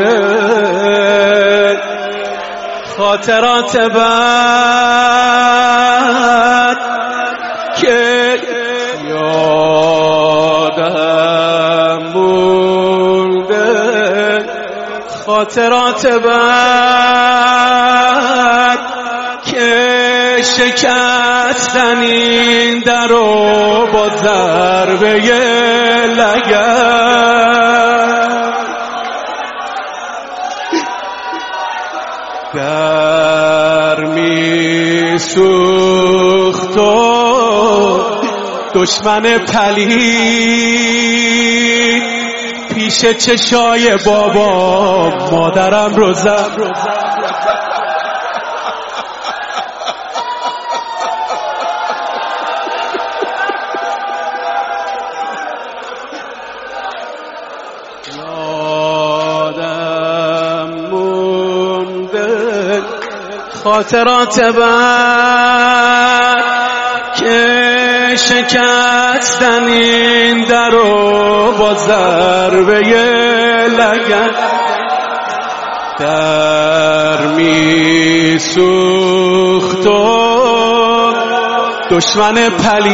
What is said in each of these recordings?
مونده خاطرات بد که یادم مونده خاطرات بد که شکستن این در رو با ضربه لگد در می سوخت و دشمن پلید پیش چشای بابا مادرم رو زد خاطرات بد که شکستن این در رو با ضربه لگد در می سوخت و دشمن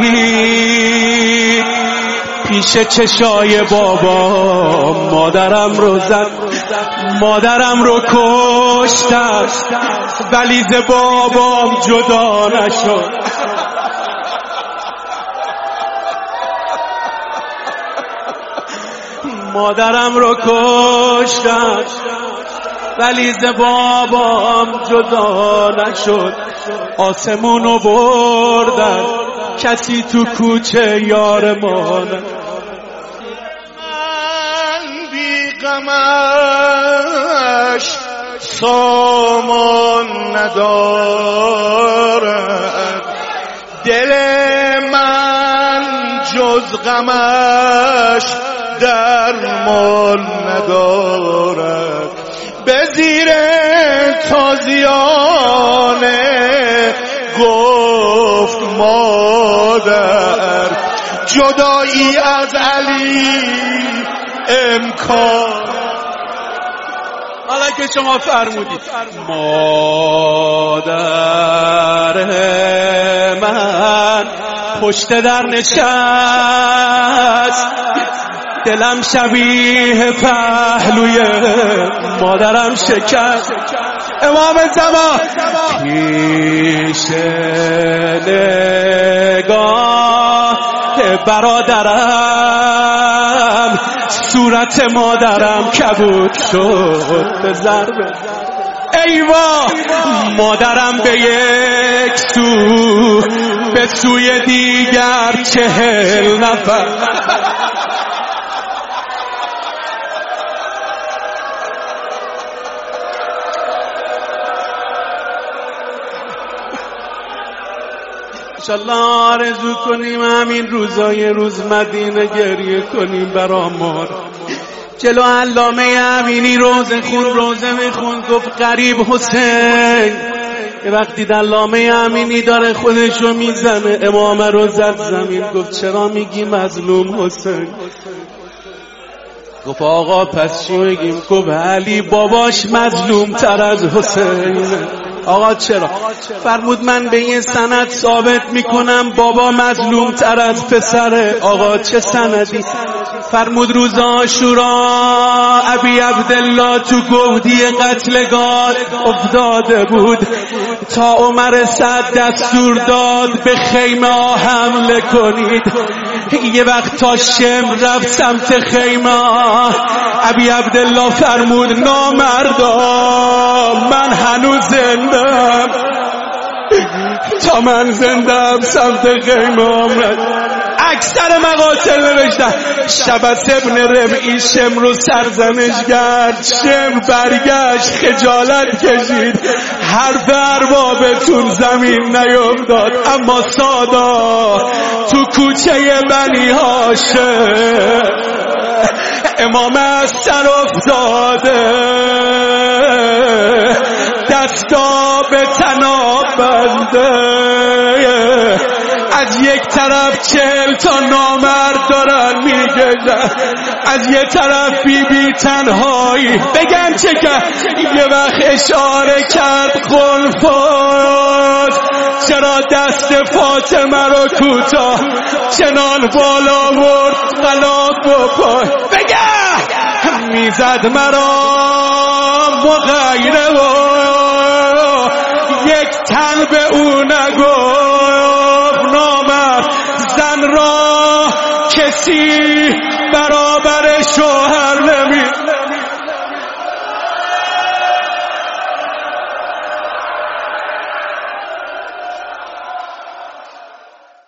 پلید پیش چشای بابا مادرم رو زد مادرم رو کشتم ولی ز بابام جدا نشد مادرم رو کشتم ولی ز بابام جدا نشد آسمون رو بردن کسی تو کوچه یار ما نه غمش سامان ندارد دل من جز غمش درمان ندارد به زیر تازیانه گفت مادر جدایی از علی امکان حالا که شما فرمودید مادر من پشت در نشست دلم شبیه پهلوی مادرم شکست امام زمان پیش نگاه برادرم صورت مادرم کبود شد به ضربه ایوا مادرم به یک سو به سوی دیگر 40 نفر انشالله آرزو کنیم همین روزای روز مدینه گریه کنیم برا مار جلو علامه امینی روزه میخون گفت قریب حسین یه وقتی علامه امینی داره خودشو میزنه امامه رو زد زمین گفت چرا میگی مظلوم حسین گفت آقا پس چی میگیم گفت علی باباش مظلوم تر از حسین آقا چرا فرمود من به یه سند ثابت میکنم بابا مظلوم تر از پسره آقا چه سندی فرمود روز عاشورا ابی عبدالله تو گودی قتلگاه افتاده بود تا عمر سعد دستور داد به خیمه ها حمله کنید یه وقت تا شمر رفت سمت خیمه ابی عبدالله فرمود نامردا من هنوز زندم تا من زندم سمت خیمه آمد اکثر مقاتل نوشتن شبس ابن ربعی شمر رو سرزنش کرد شمر برگشت خجالت کشید حرف اربابتون زمین نیفتاد اما سادا تو کوچه بنی هاشم امام از سر افتاده دستا به تناب بنده از یک طرف 40 تا نامرد دارن میگه دلم، از یه طرف بی تنهایی بگم چه کرد، یه وقت اشاره کرد خلفات، چرا دست فاطمه رو کوتاه چنان بالا برد قلاب و پای، بگم میزد مرا مغیره و یک تن به او نگفت نامرد، زن را کسی برابر شوهر نمی